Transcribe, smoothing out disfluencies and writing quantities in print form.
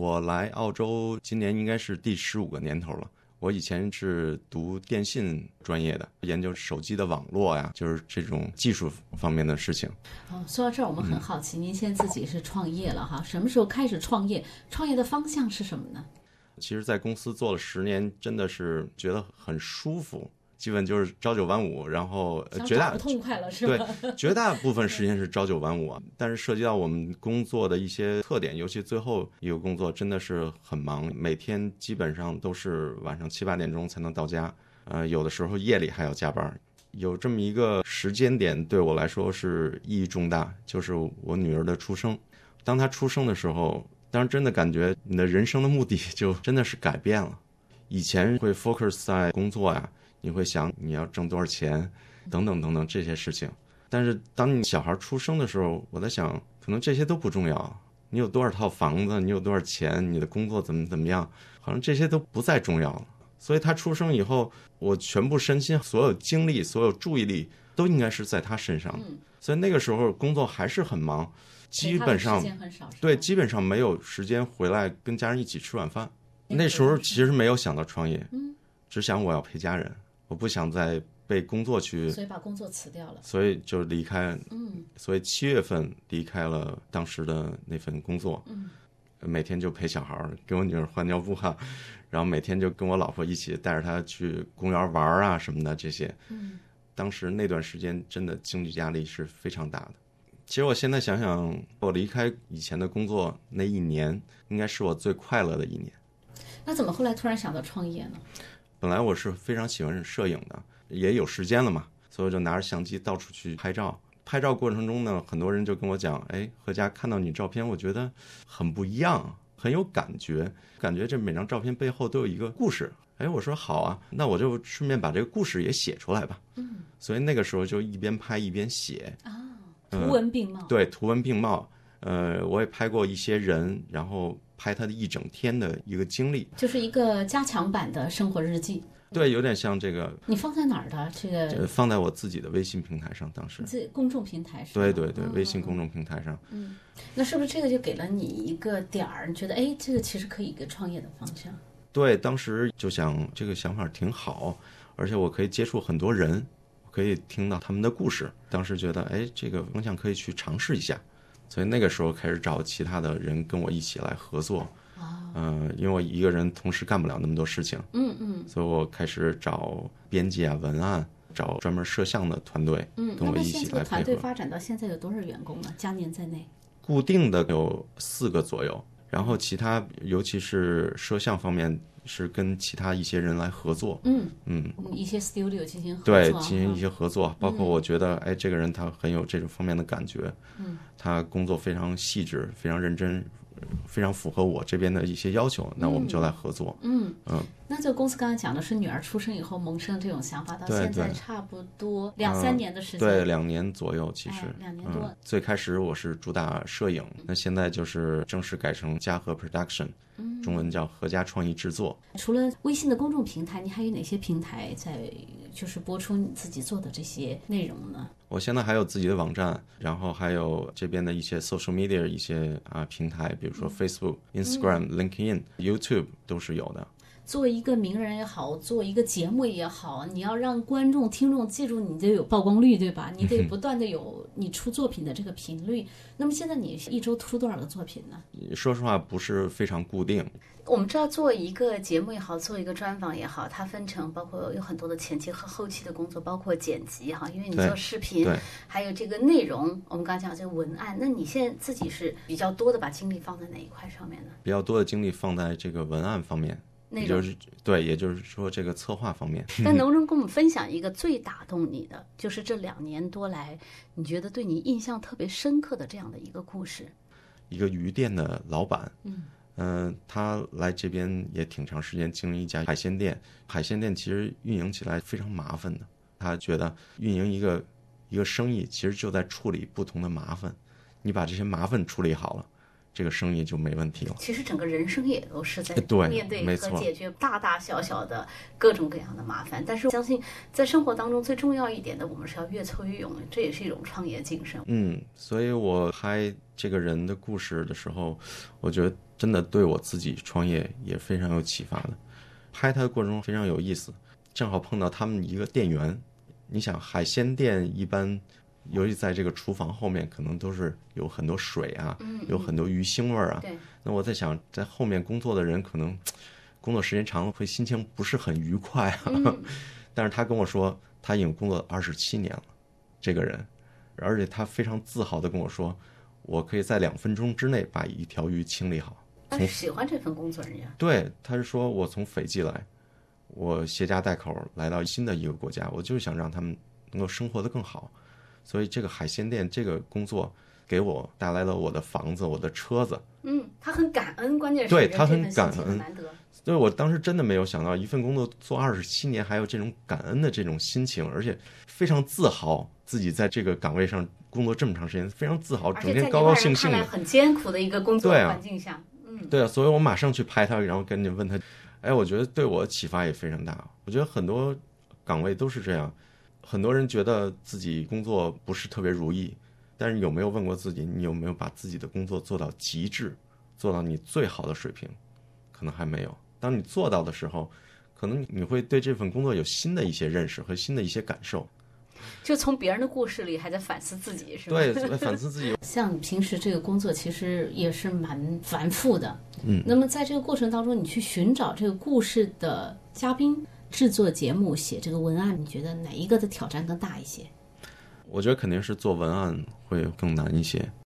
我来澳洲今年应该是第15个年头了。我以前是读电信专业的，研究手机的网络呀，就是这种技术方面的事情。 说到这儿我们很好奇，您现在自己是创业了哈，什么时候开始创业？创业的方向是什么呢？ 其实在公司做了10年，真的是觉得很舒服，基本就是朝9晚5，然后绝大痛快了是吧？ 对，绝大部分时间是朝9晚5啊。但是涉及到我们工作的一些特点，尤其最后一个工作真的是很忙，每天基本上都是晚上7、8点钟才能到家，有的时候夜里还要加班。有这么一个时间点对我来说是意义重大，就是我女儿的出生。当她出生的时候，当时真的感觉你的人生的目的就真的是改变了。以前会 focus 在工作呀，你会想你要挣多少钱等等等等这些事情，但是当你小孩出生的时候，我在想可能这些都不重要，你有多少套房子，你有多少钱，你的工作怎么样，好像这些都不再重要了。所以他出生以后，我全部身心所有精力所有注意力都应该是在他身上，所以那个时候工作还是很忙，基本上对，基本上没有时间回来跟家人一起吃晚饭。那时候其实没有想到创业，只想我要陪家人，我不想再被工作去， 所以把工作辞掉了， 所以就离开，所以7月份离开了当时的那份工作，每天就陪小孩，给我女儿换尿布啊，然后每天就跟我老婆一起带着她去公园玩啊什么的这些，当时那段时间真的经济压力是非常大的。其实我现在想想，我离开以前的工作那1年，应该是我最快乐的1年。 那怎么后来突然想到创业呢？ 本来我是非常喜欢摄影的，也有时间了嘛，所以我就拿着相机到处去拍照。拍照过程中呢，很多人就跟我讲，哎，何家看到你照片，我觉得很不一样，很有感觉这每张照片背后都有一个故事。哎，我说好啊，那我就顺便把这个故事也写出来吧。所以那个时候就一边拍一边写图文并茂。 对，图文并茂。我也拍过一些人，然后拍他的一整天的一个经历， 就是一个加强版的生活日记。 对，有点像这个。 你放在哪儿的？这个放在我自己的微信平台上，当时。 这公众平台上。 对对对，微信公众平台上。 那是不是这个就给了你一个点儿？你觉得，哎，这个其实可以一个创业的方向？ 对，当时就想这个想法挺好，而且我可以接触很多人，可以听到他们的故事。当时觉得，哎，这个方向可以去尝试一下，所以那个时候开始找其他的人跟我一起来合作。因为我一个人同时干不了那么多事情，所以我开始找编辑啊、文案，找专门摄像的团队，跟我一起来配合。那么现在团队发展到现在有多少员工呢？加您在内？ 固定的有4个左右，然后其他尤其是摄像方面是跟其他一些人来合作， 一些 studio 进行合作， 对，进行一些合作，包括我觉得，哎，这个人他很有这种方面的感觉，他工作非常细致，非常认真。非常符合我这边的一些要求，那我们就来合作。 那这个公司刚才讲的是女儿出生以后萌生这种想法，到现在差不多2、3年的时间。 对，2年左右，其实 2年多。 最开始我是主打摄影，那现在就是正式改成嘉禾 Production，中文叫何家创意制作。 除了微信的公众平台，你还有哪些平台在就是播出你自己做的这些内容呢？ 我现在还有自己的网站，然后还有这边的一些 social media 一些平台，比如说 Facebook、Instagram、LinkedIn、YouTube 都是有的。 做一个名人也好，做一个节目也好，你要让观众听众记住你，得有曝光率，对吧？你得不断的有你出作品的这个频率。那么现在你一周出多少个作品呢？ 说实话不是非常固定。 我们知道做一个节目也好，做一个专访也好，它分成包括有很多的前期和后期的工作，包括剪辑哈，因为你做视频，还有这个内容，我们刚才讲这个文案，那你现在自己是比较多的把精力放在哪一块上面呢？ 比较多的精力放在这个文案方面。也就是说这个策划方面。 那能不能跟我们分享一个最打动你的，就是这2年多来你觉得对你印象特别深刻的这样的一个故事？ 一个鱼店的老板，他来这边也挺长时间，经营一家海鲜店。海鲜店其实运营起来非常麻烦的，他觉得运营一个生意其实就在处理不同的麻烦，你把这些麻烦处理好了，这个生意就没问题了。 其实整个人生也都是在面对和解决大大小小的各种各样的麻烦，但是相信在生活当中最重要一点的，我们是要越挫越勇，这也是一种创业精神。 所以我拍这个人的故事的时候，我觉得真的对我自己创业也非常有启发的。拍它的过程中非常有意思，正好碰到他们一个店员。你想海鲜店一般，尤其在这个厨房后面，可能都是有很多水啊，有很多鱼腥味啊。 对。 那我在想，在后面工作的人可能工作时间长了，会心情不是很愉快啊。但是他跟我说，他已经工作27年了，这个人，而且他非常自豪地跟我说，我可以在2分钟之内把一条鱼清理好。 他是喜欢这份工作，人家。 对，他是说我从斐济来，我携家带口来到新的一个国家，我就是想让他们能够生活得更好。所以这个海鲜店这个工作给我带来了我的房子，我的车子。 他很感恩，关键是对他很感恩， 难得。 所以我当时真的没有想到，一份工作做27年，还有这种感恩的这种心情，而且非常自豪自己在这个岗位上工作这么长时间，非常自豪，整天高高兴兴的。 很艰苦的一个工作环境下， 对啊，所以我马上去拍他，然后跟你问他，我觉得对我启发也非常大。我觉得很多岗位都是这样，很多人觉得自己工作不是特别如意，但是有没有问过自己，你有没有把自己的工作做到极致，做到你最好的水平？可能还没有。当你做到的时候，可能你会对这份工作有新的一些认识和新的一些感受。 就从别人的故事里还在反思自己，是吧？ 对，反思自己。 像平时这个工作其实也是蛮繁复的。那么在这个过程当中，你去寻找这个故事的嘉宾、制作节目、写这个文案，你觉得哪一个的挑战更大一些？ 我觉得肯定是做文案会更难一些。